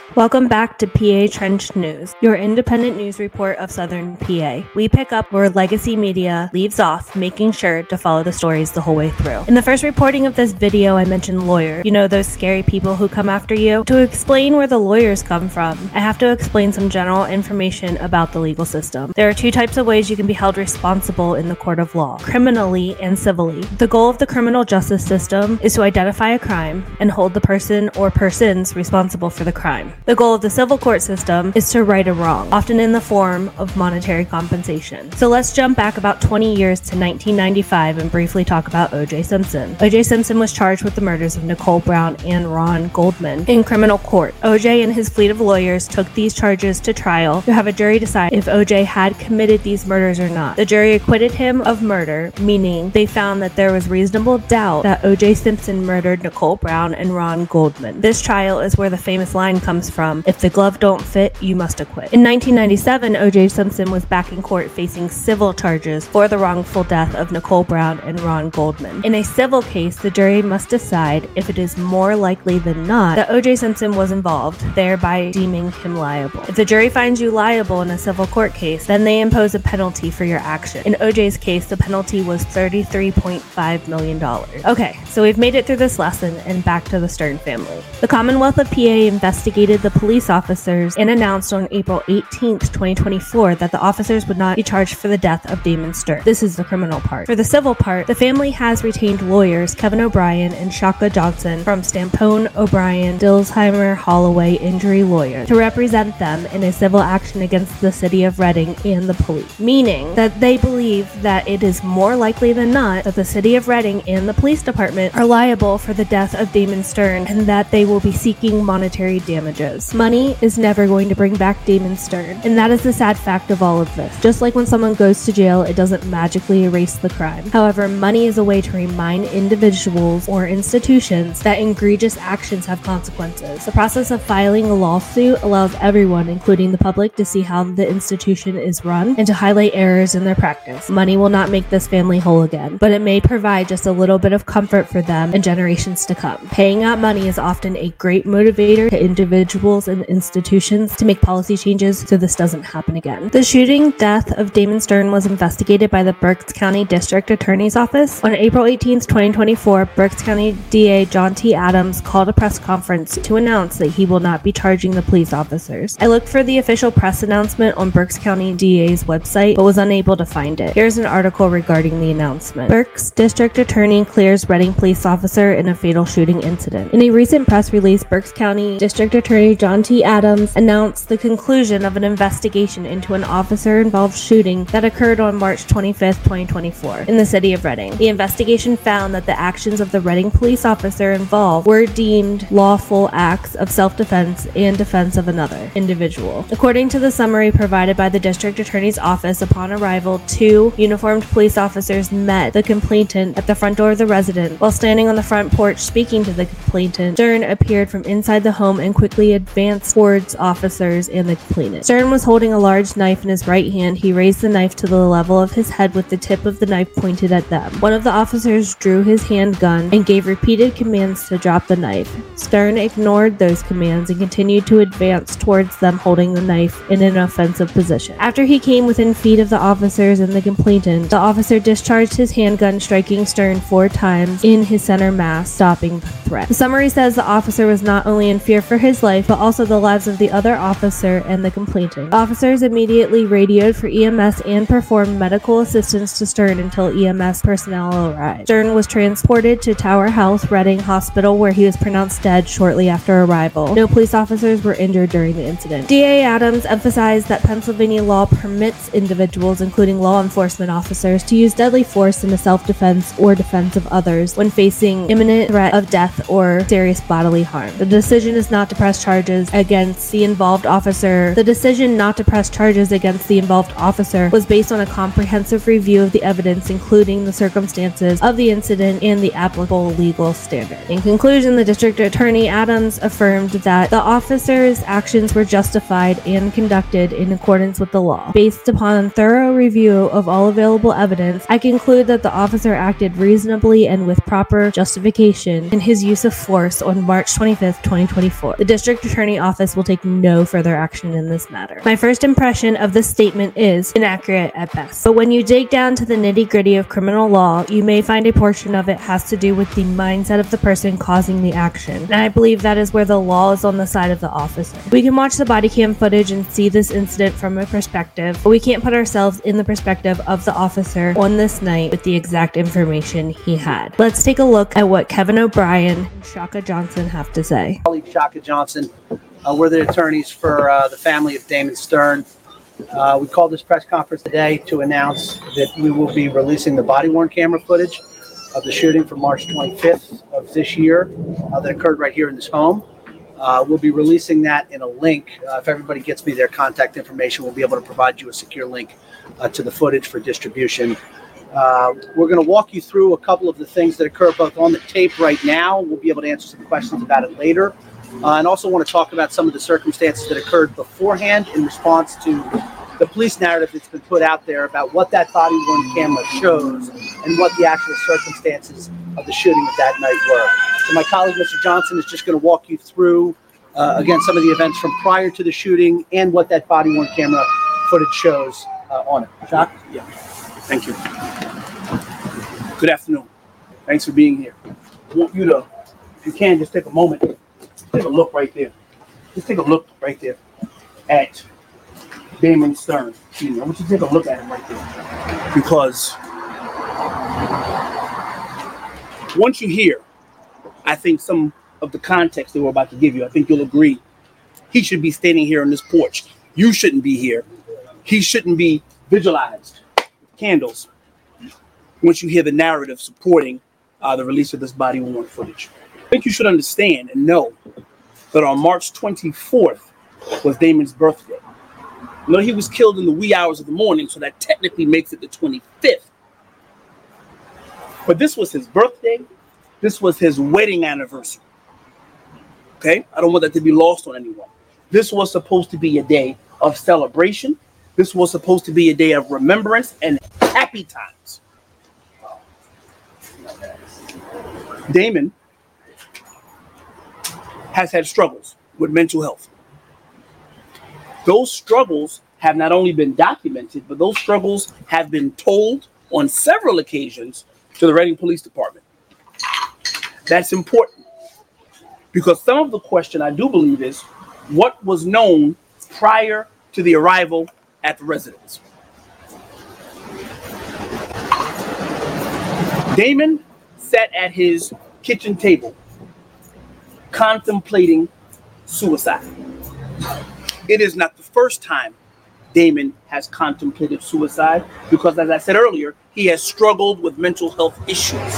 Welcome back to PA Trench News, your independent news report of Southern PA. We pick up where Legacy Media leaves off, making sure to follow the stories the whole way through. In the first reporting of this video, I mentioned lawyers. You know those scary people who come after you? To explain where the lawyers come from, I have to explain some general information about the legal system. There are two types of ways you can be held responsible in the court of law, criminally and civilly. The goal of the criminal justice system is to identify a crime and hold the person or persons responsible for the crime. The goal of the civil court system is to right a wrong, often in the form of monetary compensation. So let's jump back about 20 years to 1995 and briefly talk about O.J. Simpson. O.J. Simpson was charged with the murders of Nicole Brown and Ron Goldman in criminal court. O.J. and his fleet of lawyers took these charges to trial to have a jury decide if O.J. had committed these murders or not. The jury acquitted him of murder, meaning they found that there was reasonable doubt that O.J. Simpson murdered Nicole Brown and Ron Goldman. This trial is where the famous line comes from, "If the glove don't fit, you must acquit." In 1997, O.J. Simpson was back in court facing civil charges for the wrongful death of Nicole Brown and Ron Goldman. In a civil case, the jury must decide if it is more likely than not that O.J. Simpson was involved, thereby deeming him liable. If the jury finds you liable in a civil court case, then they impose a penalty for your action. In O.J.'s case, the penalty was $33.5 million. Okay, so we've made it through this lesson and back to the Stern family. The Commonwealth of PA investigated the police officers and announced on April 18th, 2024 that the officers would not be charged for the death of Damon Stern. This is the criminal part. For the civil part, the family has retained lawyers Kevin O'Brien and Shaka Johnson from Stampone, O'Brien, Dilsheimer, Holloway Injury Lawyer to represent them in a civil action against the city of Reading and the police, meaning that they believe that it is more likely than not that the city of Reading and the police department are liable for the death of Damon Stern and that they will be seeking monetary damages. Money is never going to bring back Damon Stern, and that is the sad fact of all of this. Just like when someone goes to jail, it doesn't magically erase the crime. However, money is a way to remind individuals or institutions that egregious actions have consequences. The process of filing a lawsuit allows everyone, including the public, to see how the institution is run and to highlight errors in their practice. Money will not make this family whole again, but it may provide just a little bit of comfort for them and generations to come. Paying out money is often a great motivator to individuals and institutions to make policy changes so this doesn't happen again. The shooting death of Damon Stern was investigated by the Berks County District Attorney's Office. On April 18, 2024, Berks County DA John T. Adams called a press conference to announce that he will not be charging the police officers. I looked for the official press announcement on Berks County DA's website, but was unable to find it. Here's an article regarding the announcement. Berks District Attorney clears Reading police officer in a fatal shooting incident. In a recent press release, Berks County District Attorney John T. Adams announced the conclusion of an investigation into an officer-involved shooting that occurred on March 25, 2024 in the city of Reading. The investigation found that the actions of the Reading police officer involved were deemed lawful acts of self-defense and defense of another individual. According to the summary provided by the District Attorney's Office, upon arrival, two uniformed police officers met the complainant at the front door of the residence. While standing on the front porch speaking to the complainant, Stern appeared from inside the home and quickly advanced towards officers and the complainant. Stern was holding a large knife in his right hand. He raised the knife to the level of his head with the tip of the knife pointed at them. One of the officers drew his handgun and gave repeated commands to drop the knife. Stern ignored those commands and continued to advance towards them holding the knife in an offensive position. After he came within feet of the officers and the complainant, the officer discharged his handgun, striking Stern 4 times in his center mass, stopping the threat. The summary says the officer was not only in fear for his life, but also the lives of the other officer and the complainant. Officers immediately radioed for EMS and performed medical assistance to Stern until EMS personnel arrived. Stern was transported to Tower Health Reading Hospital, where he was pronounced dead shortly after arrival. No police officers were injured during the incident. DA Adams emphasized that Pennsylvania law permits individuals, including law enforcement officers, to use deadly force in the self-defense or defense of others when facing imminent threat of death or serious bodily harm. The decision is not to press charges against the involved officer. The decision not to press charges against the involved officer was based on a comprehensive review of the evidence, including the circumstances of the incident and the applicable legal standard. In conclusion, the District Attorney Adams affirmed that the officer's actions were justified and conducted in accordance with the law. Based upon thorough review of all available evidence, I conclude that the officer acted reasonably and with proper justification in his use of force on March 25th, 2024. The District District Attorney Office will take no further action in this matter. My first impression of this statement is inaccurate at best. But when you dig down to the nitty-gritty of criminal law, you may find a portion of it has to do with the mindset of the person causing the action. And I believe that is where the law is on the side of the officer. We can watch the body cam footage and see this incident from a perspective, but we can't put ourselves in the perspective of the officer on this night with the exact information he had. Let's take a look at what Kevin O'Brien and Shaka Johnson have to say. Colleague Shaka Johnson, we're the attorneys for the family of Damon Stern. We called this press conference today to announce that we will be releasing the body-worn camera footage of the shooting from March 25th of this year that occurred right here in this home. We'll be releasing that in a link. If everybody gets me their contact information, we'll be able to provide you a secure link to the footage for distribution. We're going to walk you through a couple of the things that occur both on the tape right now. We'll be able to answer some questions about it later. And also want to talk about some of the circumstances that occurred beforehand in response to the police narrative that's been put out there about what that body-worn camera shows and what the actual circumstances of the shooting of that night were. So my colleague, Mr. Johnson, is just going to walk you through, again, some of the events from prior to the shooting and what that body-worn camera footage shows on it. Jacques? Yeah. Thank you. Good afternoon. Thanks for being here. I want you to, if you can, just take a moment, take a look right there. Just take a look right there at Damon Stern. I want you to take a look at him right there. Because once you hear, I think, some of the context that we're about to give you, I think you'll agree. He should be standing here on this porch. You shouldn't be here. He shouldn't be visualized with candles once you hear the narrative supporting the release of this body-worn footage. I think you should understand and know that on March 24th was Damon's birthday. You know, he was killed in the wee hours of the morning, so that technically makes it the 25th. But this was his birthday. This was his wedding anniversary. Okay? I don't want that to be lost on anyone. This was supposed to be a day of celebration. This was supposed to be a day of remembrance and happy times. Damon has had struggles with mental health. Those struggles have not only been documented, but those struggles have been told on several occasions to the Reading Police Department. That's important because some of the question I do believe is what was known prior to the arrival at the residence. Damon sat at his kitchen table contemplating suicide. It is not the first time Damon has contemplated suicide because, as I said earlier, he has struggled with mental health issues.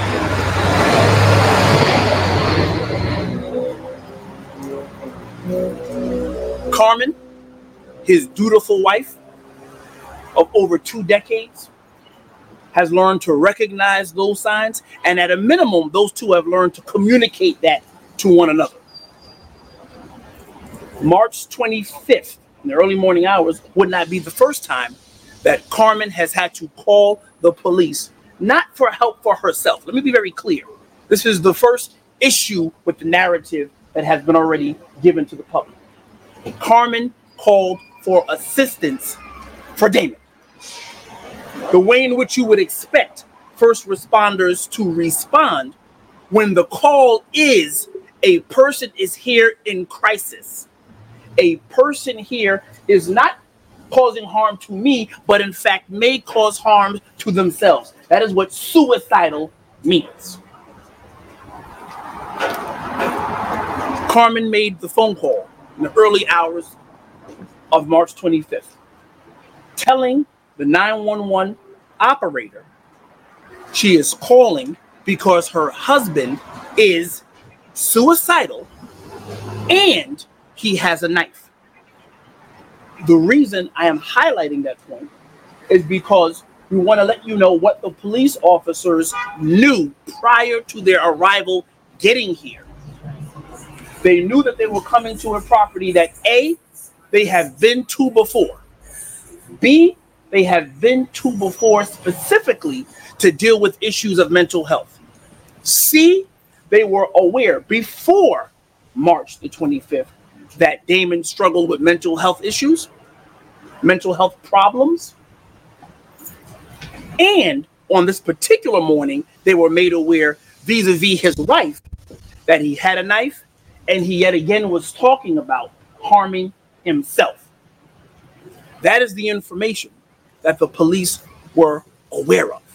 Carmen, his dutiful wife of over 2 decades, has learned to recognize those signs, and at a minimum, those two have learned to communicate that to one another. March 25th, in the early morning hours, would not be the first time that Carmen has had to call the police, not for help for herself. Let me be very clear. This is the first issue with the narrative that has been already given to the public. Carmen called for assistance for Damon. The way in which you would expect first responders to respond when the call is a person is here in crisis. A person here is not causing harm to me, but in fact may cause harm to themselves. That is what suicidal means. Carmen made the phone call in the early hours of March 25th, telling the 911 operator she is calling because her husband is suicidal and he has a knife. The reason I am highlighting that point is because we want to let you know what the police officers knew prior to their arrival getting here. They knew that they were coming to a property that A, they have been to before. B, they have been to before specifically to deal with issues of mental health. C, they were aware before March the 25th, that Damon struggled with mental health issues, mental health problems. And on this particular morning, they were made aware vis-a-vis his wife that he had a knife, and he yet again was talking about harming himself. That is the information that the police were aware of.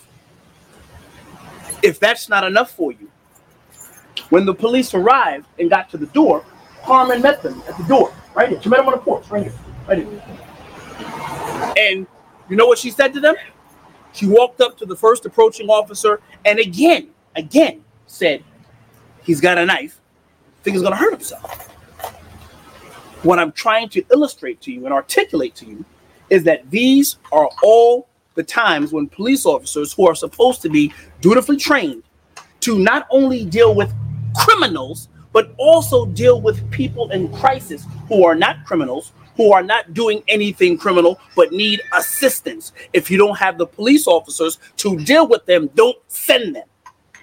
If that's not enough for you, when the police arrived and got to the door, Carmen met them at the door, right here. She met them on the porch, right here, right here. And you know what she said to them? She walked up to the first approaching officer and again said, he's got a knife. I think he's going to hurt himself. What I'm trying to illustrate to you and articulate to you is that these are all the times when police officers who are supposed to be dutifully trained to not only deal with criminals, but also deal with people in crisis who are not criminals, who are not doing anything criminal, but need assistance. If you don't have the police officers to deal with them, don't send them.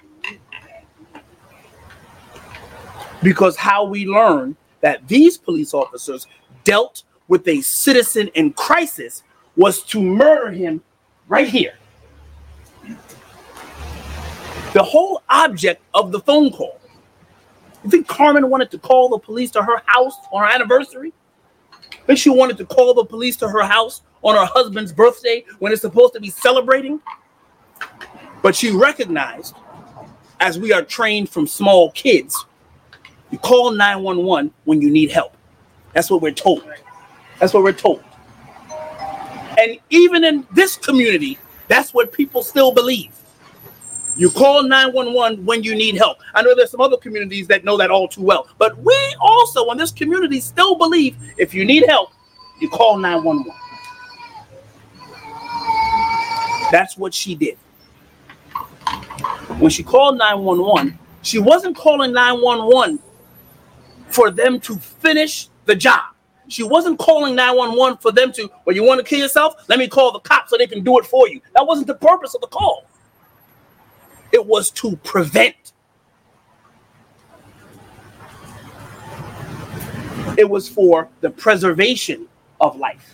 Because how we learn that these police officers dealt with a citizen in crisis was to murder him right here. The whole object of the phone call. You think Carmen wanted to call the police to her house on her anniversary? I think she wanted to call the police to her house on her husband's birthday when it's supposed to be celebrating? But she recognized, as we are trained from small kids, you call 911 when you need help. That's what we're told. That's what we're told. And even in this community, that's what people still believe. You call 911 when you need help. I know there's some other communities that know that all too well. But we also in this community still believe if you need help, you call 911. That's what she did. When she called 911, she wasn't calling 911 for them to finish the job. She wasn't calling 911 for them to, well, you want to kill yourself? Let me call the cops so they can do it for you. That wasn't the purpose of the call. It was to prevent. It was for the preservation of life.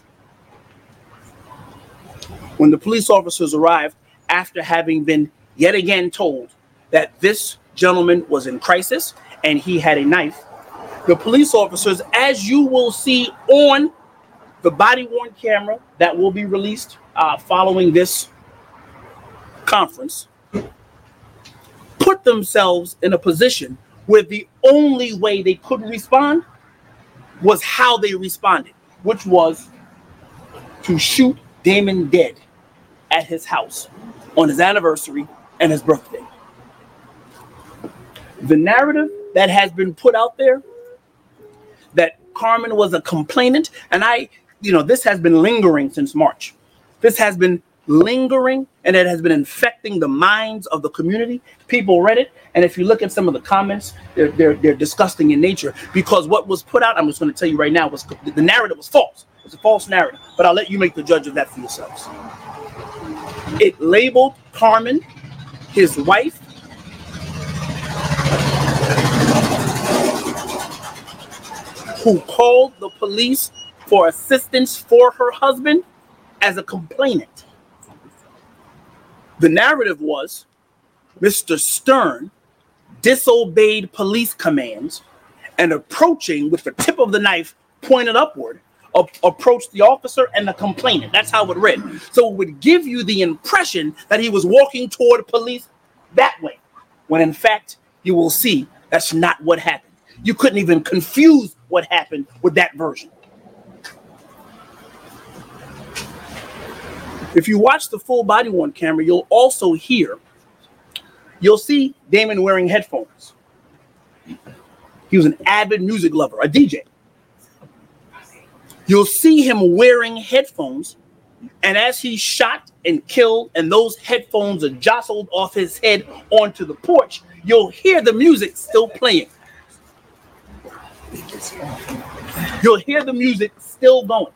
When the police officers arrived, after having been yet again told that this gentleman was in crisis and he had a knife, the police officers, as you will see on the body-worn camera that will be released following this conference, put themselves in a position where the only way they could respond was how they responded, which was to shoot Damon dead at his house on his anniversary and his birthday. The narrative that has been put out there that Carmen was a complainant, and this has been lingering since March. This has been lingering, and it has been infecting the minds of the community. People read it, and if you look at some of the comments, they're disgusting in nature, because what was put out, I'm just going to tell you right now, was the narrative was false. It's a false narrative, but I'll let you make the judge of that for yourselves. It labeled Carmen, his wife, who called the police for assistance for her husband, as a complainant. The narrative was Mr. Stern disobeyed police commands and, approaching with the tip of the knife pointed upward, approached the officer and the complainant. That's how it read. So it would give you the impression that he was walking toward police that way, when in fact you will see that's not what happened. You couldn't even confuse what happened with that version. If you watch the full body-worn camera, you'll see Damon wearing headphones. He was an avid music lover, a DJ. You'll see him wearing headphones, and as he shot and killed and those headphones are jostled off his head onto the porch, you'll hear the music still playing. You'll hear the music still going.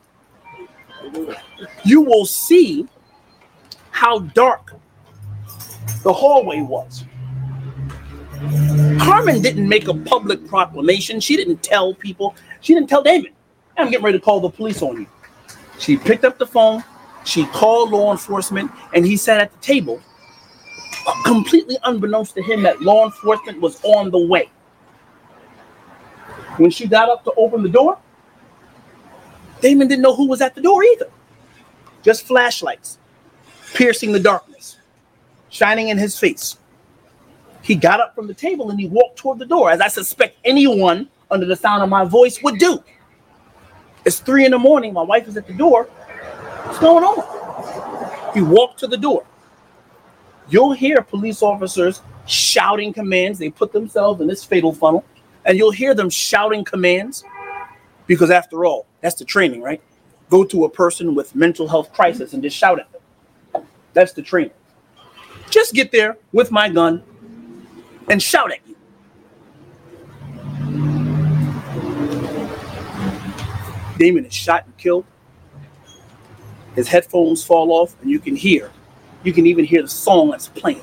You will see how dark the hallway was. Carmen didn't make a public proclamation. She didn't tell people. She didn't tell Damon, I'm getting ready to call the police on you. She picked up the phone. She called law enforcement, and he sat at the table, completely unbeknownst to him that law enforcement was on the way. When she got up to open the door, Damon didn't know who was at the door either. Just flashlights piercing the darkness, shining in his face. He got up from the table and he walked toward the door, as I suspect anyone under the sound of my voice would do. It's 3 a.m. My wife is at the door. What's going on? He walked to the door. You'll hear police officers shouting commands. They put themselves in this fatal funnel, and you'll hear them shouting commands because, after all, that's the training, right? Go to a person with mental health crisis and just shout at them. That's the training. Just get there with my gun and shout at you. Damon is shot and killed. His headphones fall off, and you can even hear the song that's playing.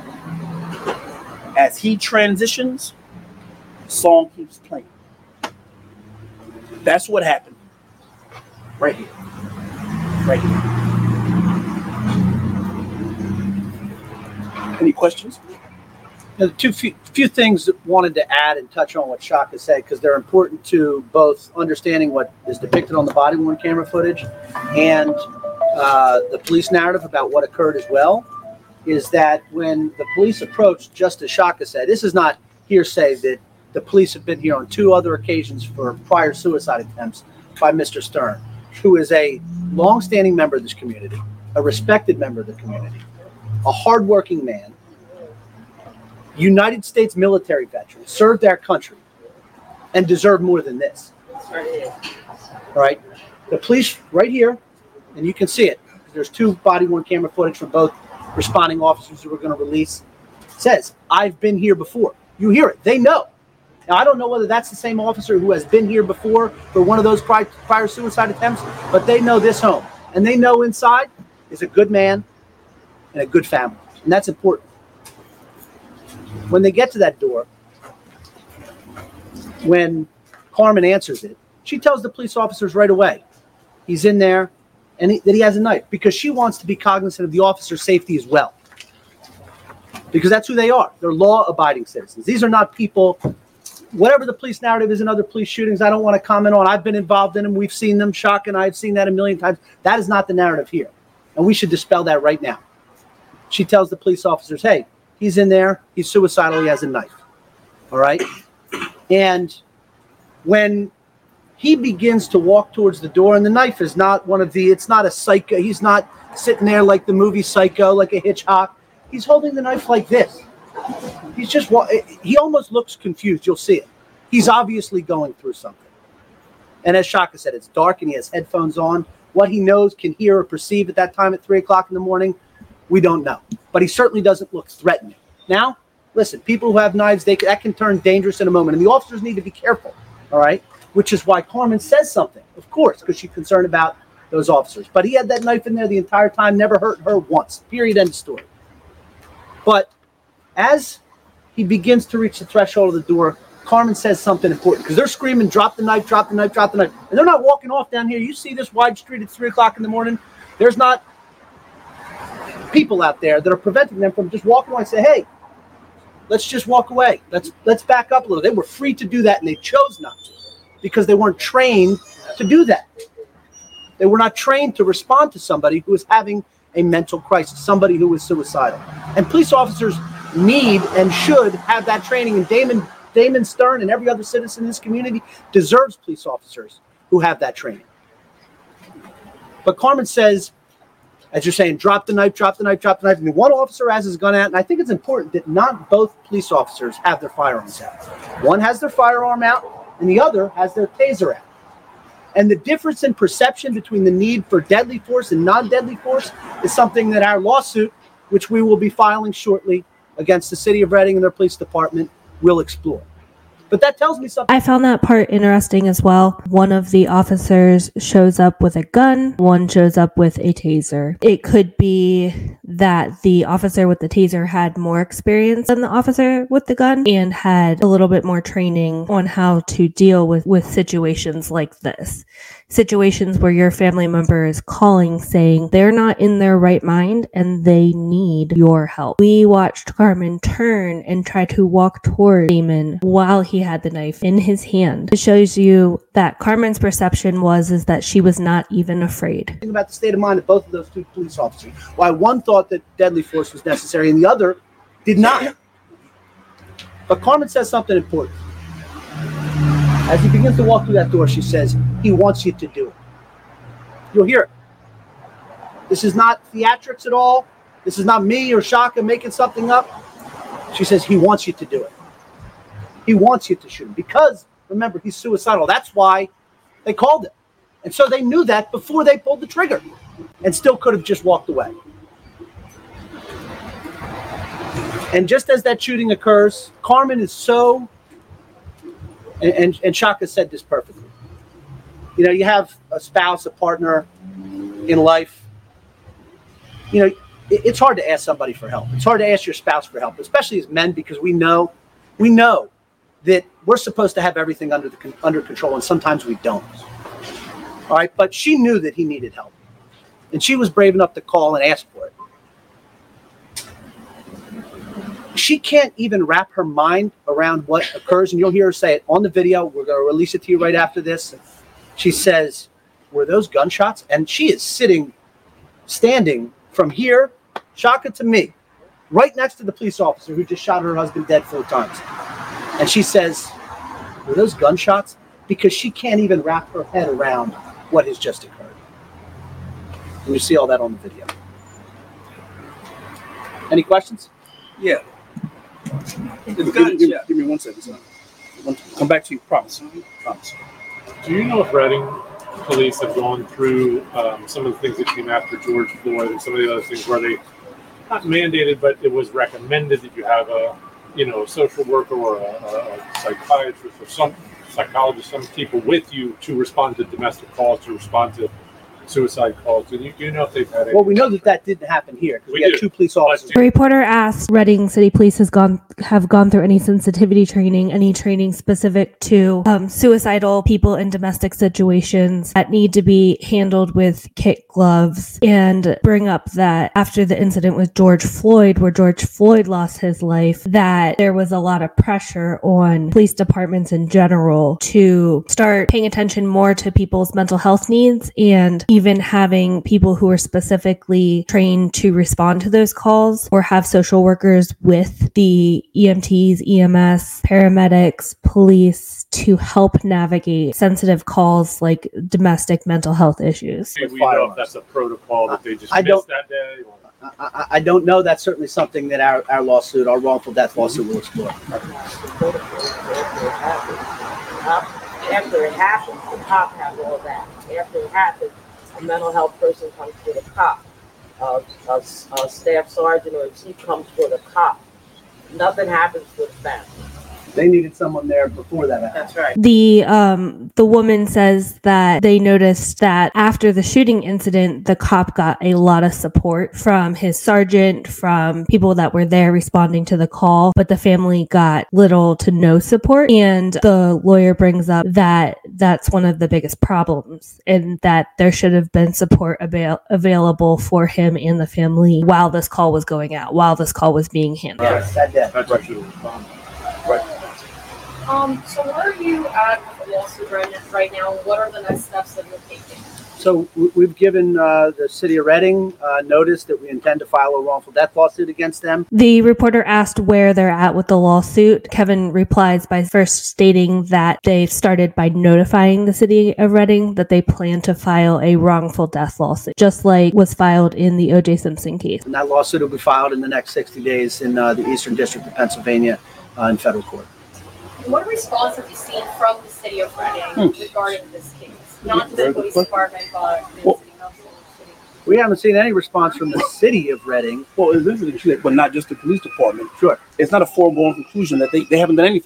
As he transitions, the song keeps playing. That's what happened. Right here. Right here. Any questions? The few things that wanted to add and touch on what Shaka said, because they're important to both understanding what is depicted on the body-worn camera footage and the police narrative about what occurred as well, is that when the police approached, just as Shaka said, this is not hearsay that the police have been here on 2 other occasions for prior suicide attempts by Mr. Stern, who is a long-standing member of this community, a respected member of the community, a hardworking man, United States military veteran, served our country, and deserved more than this. All right? The police right here, and you can see it, there's 2 body-worn camera footage from both responding officers who we're going to release, says, I've been here before. You hear it. They know. Now, I don't know whether that's the same officer who has been here before for one of those prior suicide attempts, but they know this home. And they know inside is a good man and a good family. And that's important. When they get to that door, when Carmen answers it, she tells the police officers right away he's in there and that he has a knife, because she wants to be cognizant of the officer's safety as well. Because that's who they are. They're law-abiding citizens. These are not people, whatever the police narrative is in other police shootings, I don't want to comment on. I've been involved in them. We've seen them. Shock and I have seen that a million times. That is not the narrative here. And we should dispel that right now. She tells the police officers, hey, he's in there. He's suicidal. He has a knife. All right? And when he begins to walk towards the door, and the knife is not it's not a Psycho. He's not sitting there like the movie Psycho, like a Hitchcock. He's holding the knife like this. He's just, he almost looks confused. You'll see it. He's obviously going through something. And as Shaka said, it's dark and he has headphones on. What he knows, can hear, or perceive at that time at 3 o'clock in the morning, we don't know. But he certainly doesn't look threatening. Now, listen, people who have knives, that can turn dangerous in a moment. And the officers need to be careful, all right? Which is why Carmen says something, of course, because she's concerned about those officers. But he had that knife in there the entire time, never hurt her once. Period, end of story. But as he begins to reach the threshold of the door, Carmen says something important, because they're screaming, drop the knife, drop the knife, drop the knife. And they're not walking off down here. You see this wide street at 3 o'clock in the morning. There's not people out there that are preventing them from just walking away and say, hey, let's just walk away. Let's back up a little. They were free to do that, and they chose not to, because they weren't trained to do that. They were not trained to respond to somebody who is having a mental crisis, somebody who is suicidal. And police officers need and should have that training. And Damon Stern and every other citizen in this community deserves police officers who have that training. But Carmen says, as you're saying, drop the knife, drop the knife, drop the knife. And one officer has his gun out. And I think it's important that not both police officers have their firearms out. One has their firearm out and the other has their taser out. And the difference in perception between the need for deadly force and non-deadly force is something that our lawsuit, which we will be filing shortly against the city of Reading and their police department, will explore. But that tells me something. I found that part interesting as well. One of the officers shows up with a gun, one shows up with a taser. It could be that the officer with the taser had more experience than the officer with the gun and had a little bit more training on how to deal with situations like this. Situations where your family member is calling saying they're not in their right mind and they need your help. We watched Carmen turn and try to walk toward Damon while he had the knife in his hand. It shows you that Carmen's perception is that she was not even afraid. Think about the state of mind of both of those two police officers. Why one thought that deadly force was necessary and the other did not. But Carmen says something important. As he begins to walk through that door, she says, he wants you to do it. You'll hear it. This is not theatrics at all. This is not me or Shaka making something up. She says, he wants you to do it. He wants you to shoot him because, remember, he's suicidal. That's why they called him. And so they knew that before they pulled the trigger and still could have just walked away. And just as that shooting occurs, Carmen is so, and Shaka said this perfectly. You know, you have a spouse, a partner in life. You know, it's hard to ask somebody for help. It's hard to ask your spouse for help, especially as men, because we know that we're supposed to have everything under control, and sometimes we don't. All right, but she knew that he needed help, and she was brave enough to call and ask for it. She can't even wrap her mind around what occurs, and you'll hear her say it on the video. We're going to release it to you right after this. She says, were those gunshots? And she is standing from here, Shaka, to me, right next to the police officer who just shot her husband dead 4 times. And she says, were those gunshots? Because she can't even wrap her head around what has just occurred. And you see all that on the video. Any questions? Yeah. Give me 1 second, son. Come back to you. Promise. Promise. Do you know if Reading police have gone through some of the things that came after George Floyd and some of the other things where they, not mandated, but it was recommended that you have a social worker or a psychiatrist or some psychologist, some people with you to respond to domestic calls, to respond to suicide calls? Do you know if they've had any? Well, we know that didn't happen here because we had 2 police officers. The reporter asked Reading City Police have gone through any sensitivity training, any training specific to suicidal people in domestic situations that need to be handled with kit gloves, and bring up that after the incident with George Floyd, where George Floyd lost his life, that there was a lot of pressure on police departments in general to start paying attention more to people's mental health needs, and even having people who are specifically trained to respond to those calls, or have social workers with the EMTs, EMS, paramedics, police to help navigate sensitive calls like domestic mental health issues. Do we know if that's a protocol that they just missed that day? I don't know. That's certainly something that our lawsuit, our wrongful death lawsuit, will explore. After it happens, the cop has all that. After it happens, a mental health person comes for the cop. A staff sergeant or a chief comes for the cop. Nothing happens for the family. They needed someone there before that happened. That's right. The woman says that they noticed that after the shooting incident, the cop got a lot of support from his sergeant, from people that were there responding to the call, but the family got little to no support. And the lawyer brings up that that's one of the biggest problems, and that there should have been support available for him and the family while this call was going out, while this call was being handled. Yes, that day. That's what should have responded. Right. So where are you at with the lawsuit right now? What are the next steps that you're taking? So we've given the city of Reading notice that we intend to file a wrongful death lawsuit against them. The reporter asked where they're at with the lawsuit. Kevin replies by first stating that they've started by notifying the city of Reading that they plan to file a wrongful death lawsuit, just like was filed in the O.J. Simpson case. And that lawsuit will be filed in the next 60 days in the Eastern District of Pennsylvania in federal court. What response have you seen from the city of Reading regarding this case? Not just the police department, but the city council of the city. We haven't seen any response from the city of Reading. Well, it's interesting, but not just the police department. Sure. It's not a foregone conclusion that they haven't done anything.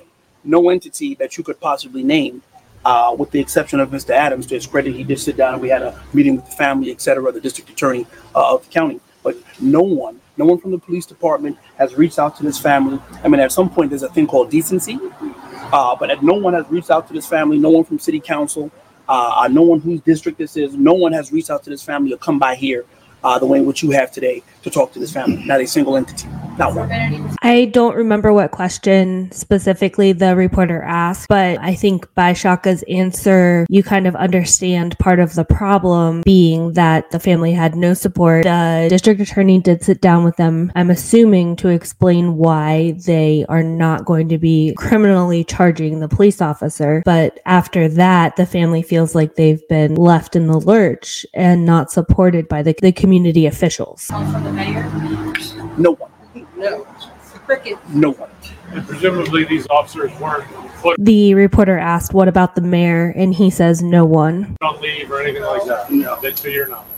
no entity that you could possibly name, with the exception of Mr. Adams. To his credit, he did sit down and we had a meeting with the family, et cetera, the district attorney of the county. But no one from the police department has reached out to this family. I mean, at some point, there's a thing called decency, but no one has reached out to this family. No one from city council, no one whose district this is. No one has reached out to this family or come by here the way in which you have today to talk to this family. Not a single entity. Not one. I don't remember what question specifically the reporter asked, but I think by Shaka's answer, you kind of understand part of the problem being that the family had no support. The district attorney did sit down with them, I'm assuming, to explain why they are not going to be criminally charging the police officer. But after that, the family feels like they've been left in the lurch and not supported by the community officials. From the mayor? No one. No. Cricket. No one. And presumably these officers weren't put The reporter asked, what about the mayor? And he says, no one. on leave or anything like that. No. That to your knowledge.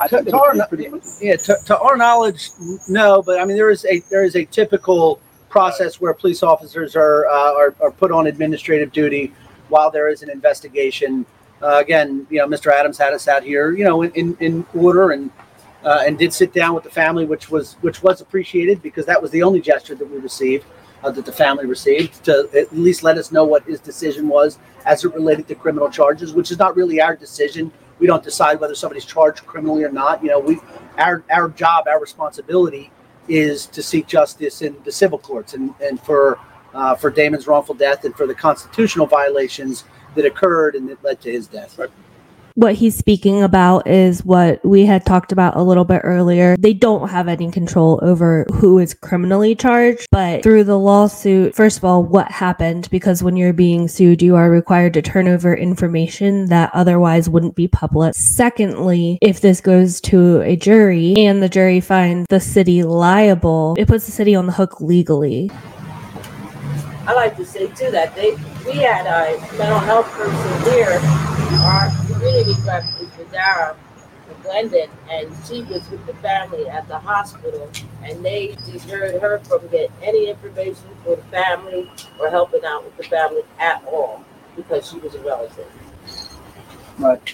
To our knowledge, no. But I mean, there is a typical process where police officers are put on administrative duty while there is an investigation. Again, Mr. Adams had us out here, in order and did sit down with the family, which was appreciated, because that was the only gesture that we received, that the family received, to at least let us know what his decision was as it related to criminal charges, which is not really our decision. We don't decide whether somebody's charged criminally or not. Our job, our responsibility is to seek justice in the civil courts, and for Damon's wrongful death and for the constitutional violations that occurred and that led to his death. Right. What he's speaking about is what we had talked about a little bit earlier. They don't have any control over who is criminally charged, but through the lawsuit, first of all, what happened? Because when you're being sued, you are required to turn over information that otherwise wouldn't be public. Secondly, if this goes to a jury and the jury finds the city liable, it puts the city on the hook legally. I like to say too that we had a mental health person here. Our community rep is Vidara Glendon, and she was with the family at the hospital, and they deterred her from getting any information for the family or helping out with the family at all because she was a relative. Right.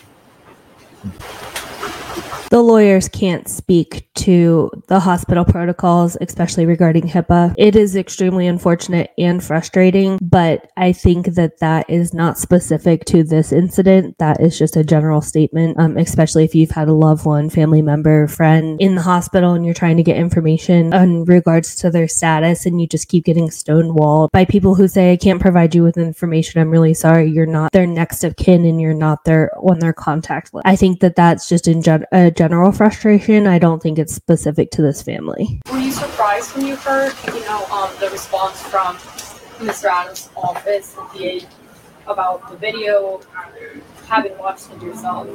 The lawyers can't speak to the hospital protocols, especially regarding HIPAA. It is extremely unfortunate and frustrating, but I think that is not specific to this incident. That is just a general statement, especially if you've had a loved one, family member, friend in the hospital and you're trying to get information in regards to their status and you just keep getting stonewalled by people who say, I can't provide you with information. I'm really sorry. You're not their next of kin and you're not on their contact list. I think that's just in a general frustration. I don't think it's specific to this family. Were you surprised when you heard, the response from Mr. Adams' office, the PA, about the video, having watched it yourselves?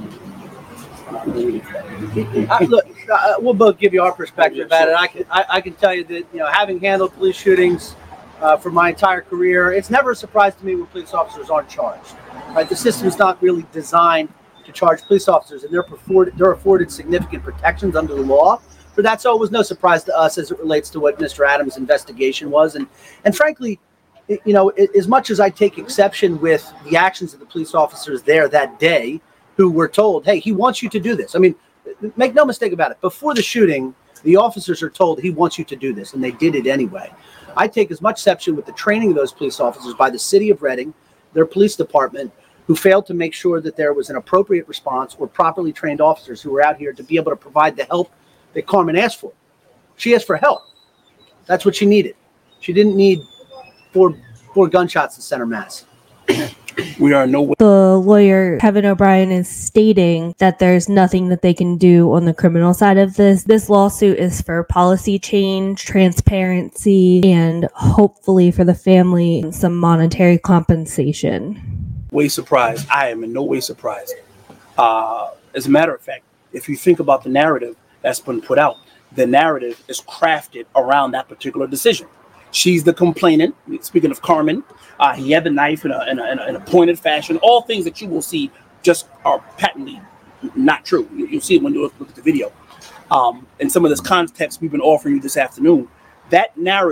Look, we'll both give you our perspective at it. I can tell you that having handled police shootings for my entire career, it's never a surprise to me when police officers aren't charged. Right, the system is not really designed to charge police officers, and they're afforded significant protections under the law for that. So it was no surprise to us as it relates to what Mr. Adams' investigation was, and frankly, as much as I take exception with the actions of the police officers there that day, who were told, hey, he wants you to do this. I mean, make no mistake about it. Before the shooting, the officers are told he wants you to do this, and they did it anyway. I take as much exception with the training of those police officers by the city of Reading, their police department, who failed to make sure that there was an appropriate response or properly trained officers who were out here to be able to provide the help that Carmen asked for. She asked for help. That's what she needed. She didn't need four gunshots to center mass. We are no way. The lawyer, Kevin O'Brien, is stating that there's nothing that they can do on the criminal side of this. This lawsuit is for policy change, transparency, and hopefully for the family some monetary compensation. Way surprised. I am in no way surprised. As a matter of fact, if you think about the narrative that's been put out, the narrative is crafted around that particular decision. She's the complainant. Speaking of Carmen, he had the knife in a pointed fashion. All things that you will see just are patently not true. You'll see it when you look at the video. And some of this context we've been offering you this afternoon, that narrative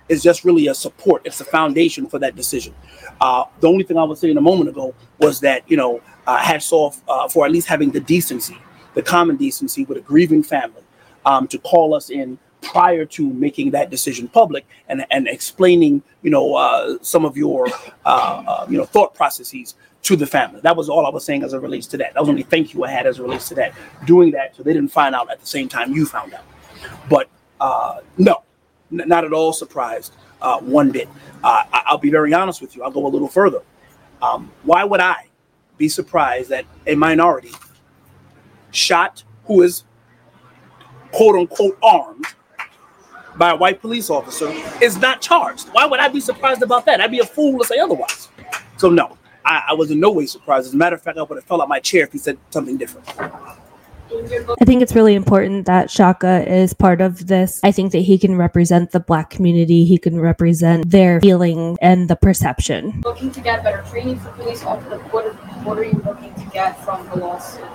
is just really a support. It's a foundation for that decision. The only thing I was saying a moment ago was that, hats off for at least having the decency, the common decency with a grieving family, to call us in prior to making that decision public and explaining, some of your, thought processes to the family. That was all I was saying as it relates to that. That was only thank you I had as it relates to that. Doing that so they didn't find out at the same time you found out. But no, not at all surprised one bit. I'll be very honest with you. I'll go a little further. Why would I be surprised that a minority shot who is quote unquote armed by a white police officer is not charged? Why would I be surprised about that? I'd be a fool to say otherwise. So no, I was in no way surprised. As a matter of fact, I would have fell out my chair if he said something different. I think it's really important that Shaka is part of this. I think that he can represent the Black community. He can represent their feeling and the perception. Looking to get better training for police officers. What are you looking to get from the lawsuit?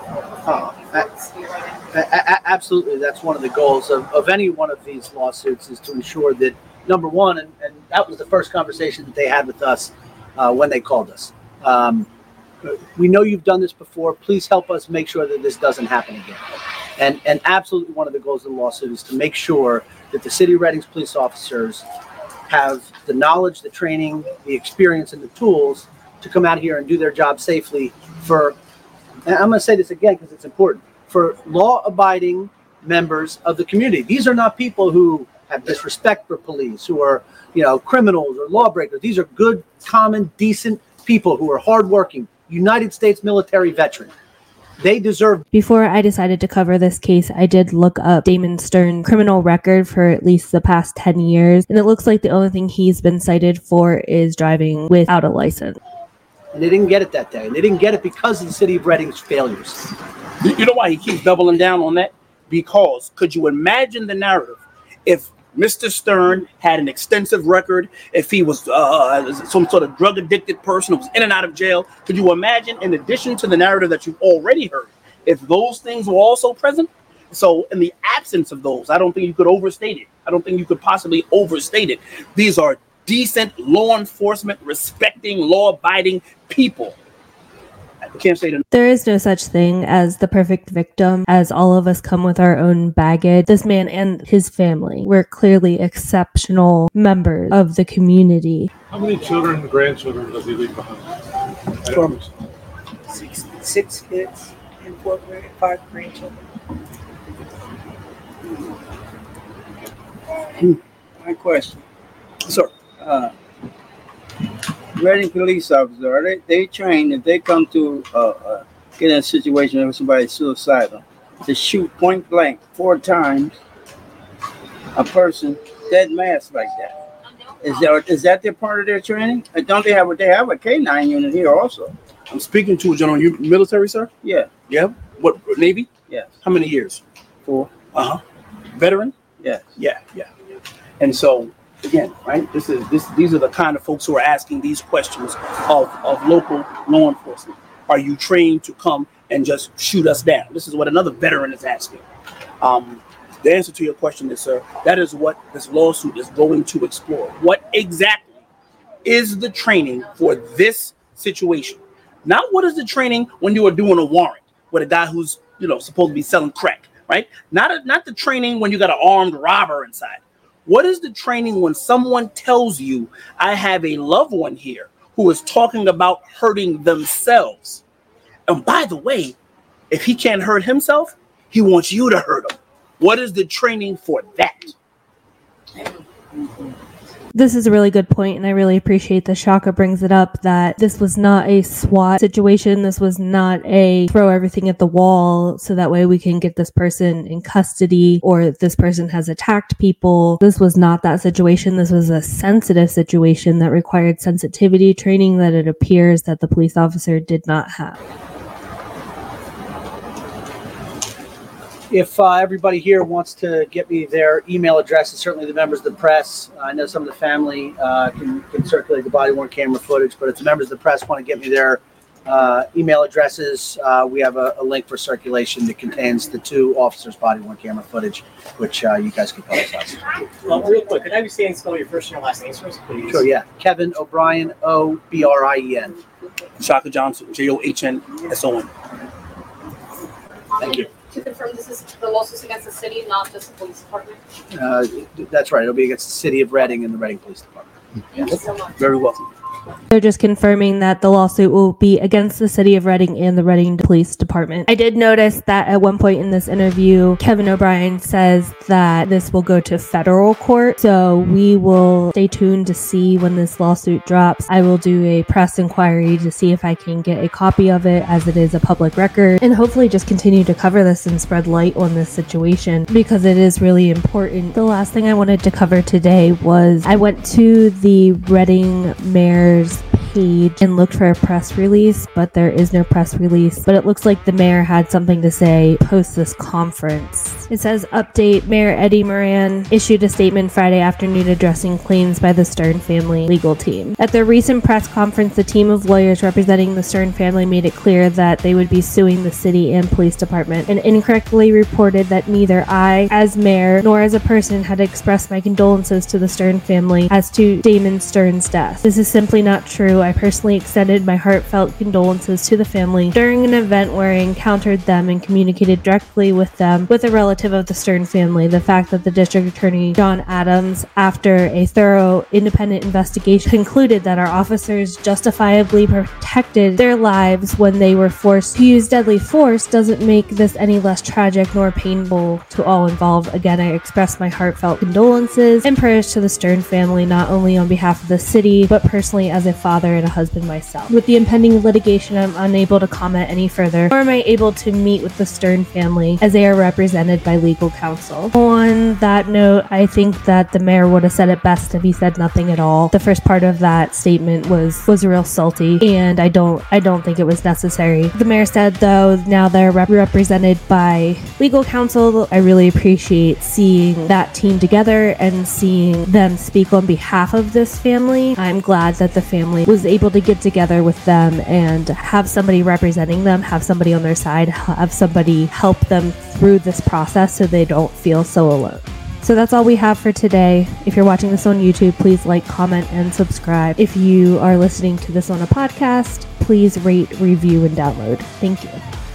Absolutely. That's one of the goals of any one of these lawsuits, is to ensure that, number one, and that was the first conversation that they had with us when they called us. We know you've done this before. Please help us make sure that this doesn't happen again. And absolutely one of the goals of the lawsuit is to make sure that the City of Reading's police officers have the knowledge, the training, the experience, and the tools to come out here and do their job safely for, and I'm going to say this again because it's important, for law-abiding members of the community. These are not people who have disrespect for police, who are, criminals or lawbreakers. These are good, common, decent people who are hardworking, United States military veteran. They deserve. Before I decided to cover this case, I did look up Damon Stern's criminal record for at least the past 10 years, and it looks like the only thing he's been cited for is driving without a license. And they didn't get it that day. And they didn't get it because of the City of Reading's failures. You know why he keeps doubling down on that? Because could you imagine the narrative if Mr. Stern had an extensive record, if he was some sort of drug-addicted person who was in and out of jail? Could you imagine, in addition to the narrative that you've already heard, if those things were also present? So in the absence of those, I don't think you could overstate it. I don't think you could possibly overstate it. These are decent, law enforcement, respecting, law-abiding people. I can't say that. There is no such thing as the perfect victim, as all of us come with our own baggage. This man and his family were clearly exceptional members of the community. How many children and grandchildren does he leave behind? Six kids and 5 grandchildren. My question. Sir. Reading police officers, are they trained if they come to get in a situation where somebody's suicidal to shoot point blank 4 times a person dead mass like that? Is that their part of their training? And don't they have a K9 unit here also? I'm speaking to a gentleman. You military, sir? Yeah. Yeah. What, Navy? Yes. How many years? 4. Veteran? Yes. Yeah. And so, again, right? These are the kind of folks who are asking these questions of local law enforcement. Are you trained to come and just shoot us down? This is what another veteran is asking. The answer to your question is, sir, that is what this lawsuit is going to explore. What exactly is the training for this situation? Not what is the training when you are doing a warrant with a guy who's supposed to be selling crack, right? Not the training when you got an armed robber inside. What is the training when someone tells you, I have a loved one here who is talking about hurting themselves? And by the way, if he can't hurt himself, he wants you to hurt him. What is the training for that? This is a really good point, and I really appreciate that Shaka brings it up, that this was not a SWAT situation. This was not a throw everything at the wall so that way we can get this person in custody, or this person has attacked people. This was not that situation. This was a sensitive situation that required sensitivity training that it appears that the police officer did not have. If everybody here wants to get me their email address, and certainly the members of the press, I know some of the family can circulate the body-worn camera footage, but if the members of the press want to get me their email addresses. We have a link for circulation that contains the 2 officers' body-worn camera footage, which you guys can publicize. Well, real quick, could I be saying spell your first and your last names for us, please? Sure, yeah. Kevin O'Brien, O'Brien. Shaka Johnson, JOHNSON. Thank you. To confirm, this is the lawsuits against the city, not just the police department. That's right. It'll be against the city of Reading and the Reading Police Department. Thank you so much. Very welcome. They're just confirming that the lawsuit will be against the city of Reading and the Reading Police Department. I did notice that at one point in this interview, Kevin O'Brien says that this will go to federal court. So we will stay tuned to see when this lawsuit drops. I will do a press inquiry to see if I can get a copy of it, as it is a public record, and hopefully just continue to cover this and spread light on this situation because it is really important. The last thing I wanted to cover today was I went to the Reading Mayor's page and looked for a press release, but there is no press release. But it looks like the mayor had something to say post this conference. It says, update, Mayor Eddie Moran issued a statement Friday afternoon addressing claims by the Stern family legal team. At their recent press conference, the team of lawyers representing the Stern family made it clear that they would be suing the city and police department, and incorrectly reported that neither I, as mayor, nor as a person had expressed my condolences to the Stern family as to Damon Stern's death. This is simply not true. I personally extended my heartfelt condolences to the family during an event where I encountered them and communicated directly with them with a relative of the Stern family. The fact that the district attorney, John Adams, after a thorough independent investigation, concluded that our officers justifiably protected their lives when they were forced to use deadly force doesn't make this any less tragic nor painful to all involved. Again, I express my heartfelt condolences and prayers to the Stern family, not only on behalf of the city, but personally as a father and a husband myself. With the impending litigation, I'm unable to comment any further, nor am I able to meet with the Stern family as they are represented by legal counsel. On that note, I think that the mayor would have said it best if he said nothing at all. The first part of that statement was real salty, and I don't think it was necessary. The mayor said, though, now they're represented by legal counsel. I really appreciate seeing that team together and seeing them speak on behalf of this family. I'm glad that the family was able to get together with them and have somebody representing them, have somebody on their side, have somebody help them through this process so they don't feel so alone. So that's all we have for today. If you're watching this on YouTube, please like, comment, and subscribe. If you are listening to this on a podcast, please rate, review, and download. Thank you.